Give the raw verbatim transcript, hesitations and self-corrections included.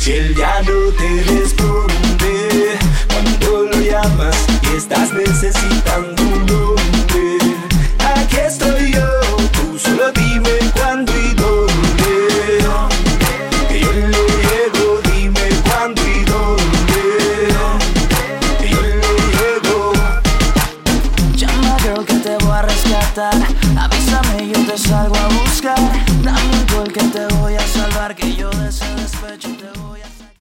Si él ya no te responde cuando lo llamas y estás necesitando un hombre, aquí estoy yo, tú solo dime cuándo y dónde, que yo le llego, dime cuándo y dónde, que yo le llego. Llama girl que te voy a rescatar, avísame yo te salgo a buscar, dame un gol que te voy a salvar, que yo de ese despecho te voy a...